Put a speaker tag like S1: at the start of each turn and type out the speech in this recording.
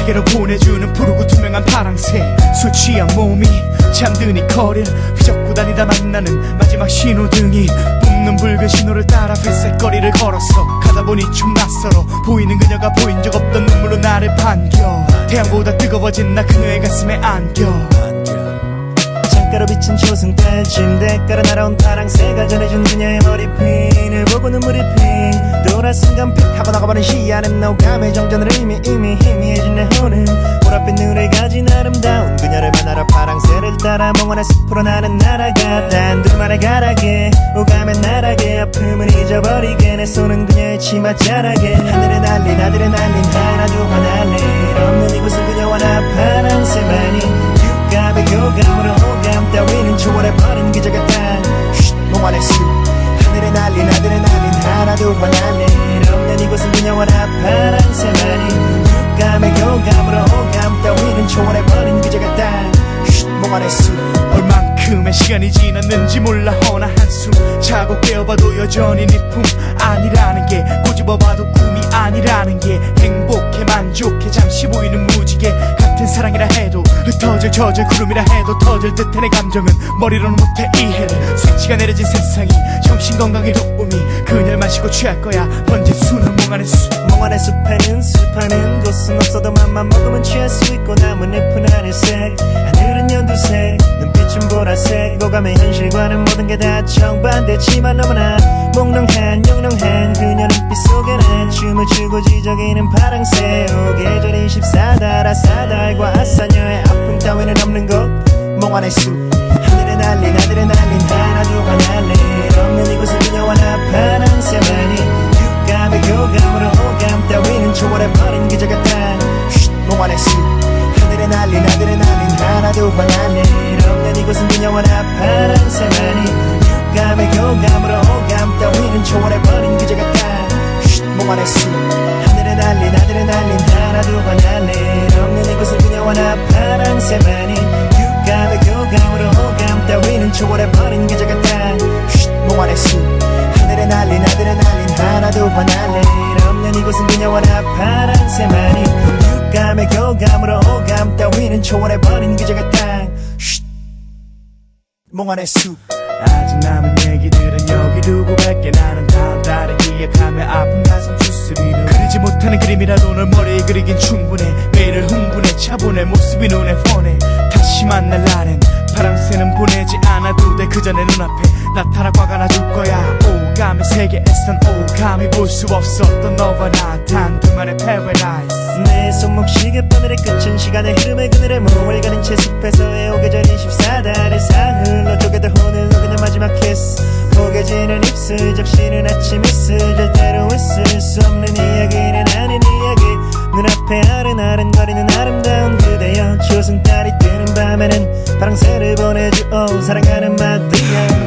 S1: 세계로 보내주는 푸르고 투명한 파랑새. 술 취한 몸이 잠든 이 거리를 휘젓고 다니다 만나는 마지막 신호등이 뿜는 붉은 신호를 따라 회색 거리를 걸었어. 가다 보니 좀 낯설어 보이는 그녀가 보인 적 없던 눈물로 나를 반겨. 태양보다 뜨거워진 나 그녀의 가슴에 안겨.
S2: 창가로 비친 초승달 침대 깔아 날아온 파랑새가 전해준 그녀의 머리핀을 보고 눈물이 핑 돌아 순간빛 하고 나가버린 시야는 노감의 정전을 희미해진 내 혼은 보랏빛 눈을 가진 아름다운 그녀를 만나러 파랑새를 따라 몽환의 숲으로 나는 날아가. 단둘만의 가락에 오가면 날아게 아픔을 잊어버리게 내 손은 그녀의 치맛자락에 하늘에 날린 아드레날린 하나도 화날릴 없는 이곳은 그녀와 나 파랑새만이 감의 교감으로 호감 따위는 초월해버린 기적의 땅 몽환의 숲. 하늘에 날린 아드레날린 하나도 화날릴 없는 이곳은 그녀와 나 파랑새만이 감의 교감으로 호감 따위는 초월해버린 기적의 땅 몽환의 숲.
S1: 얼만큼의 시간이 지났는지 몰라 허나 한숨 자고 깨어봐도 여전히 네 품 아니라는 게 꼬집어봐도 꿈이 아니라는 게 행복해 만족해 잠시 보이는 무지개 같은 사랑이라 해도 흩어질 젖을 구름이라 해도 터질 듯해 내 감정은 머리로는 못해 이해를. 스위치가 내려진 세상이 정신건강의 도움이 그녀를 마시고 취할 거야 번진 수는 몽환의 숲.
S2: 몽환의 숲에는 숲하는 곳은 없어도 맘만 먹으면 취할 수 있고 남은 잎은 하늘색 하늘은 연두색 눈빛은 보라색 오감의 현실과는 모든 게 다 정반대지만 너무나 몽롱한 영롱한 그녀 눈빛 속에는 춤을 추고 지저귀는 파랑새. 계절 24달 아사달과 아사녀의 아픔 따위는 없는 곳 몽환의 숲. 하늘에 날린 아드레날린 하나도 화날릴 없는 이곳은 그녀와 나 파랑새만이 감의 교감으로 호감 따위는 초월해버린 기적의 땅 몽환의 숲. 하늘에 날린 아드레날린 하나도 화날릴 없는 이곳은 그녀와 나 파랑새만이 감의 교감으로 호감 따위는 초월해버린 기적의 땅 몽환의 숲. 하늘에 날린 아드레날린 하나도 화날릴 없는 이곳은 그녀와 나 파랑새만이 감의 교감으로 호감 따위는 초월해버린 기적의 땅 몽환의 숲. 하늘에 날린 아드레날린 하나도 화날릴 없는 이곳은 그녀와 나 파랑새만이 감의 교감으로 호감 따위는 초월해버린 기적의 땅 몽환의 숲.
S1: 아직 남은 얘기들은 여기 두고 갈게. 나는 다음 달에 기약하며 아픈 가슴 주스리는 그리지 못하는 그림이라도 널 머리에 그리긴 충분해. 매일을 흥분해 차분해 모습이 눈에 훤해. 다시 만날 날엔 파랑새는 보내지 않아도 돼. 그 전에 눈앞에 나타나 화가 나줄 거야. 오감의 세계에선 오감이 볼 수 없었던 너와 나 단둘만의 paradise.
S2: 내 손목 시계바늘의 끝은 시간의 흐름에 그늘에 몸을 가린 채 숲에서의 오계절 24달의 사흘로 쪼개들 혼을 녹이는 마지막 키스. 포개지는 입술 적시는 아침 이슬 절대로 있을 수 없는 이야기는 아닌 이야기. 눈앞에 아른아른거리는 아름다운 그대여 초승달이 뜨는 밤에는 파랑새를 보내주오 사랑하는 마디야.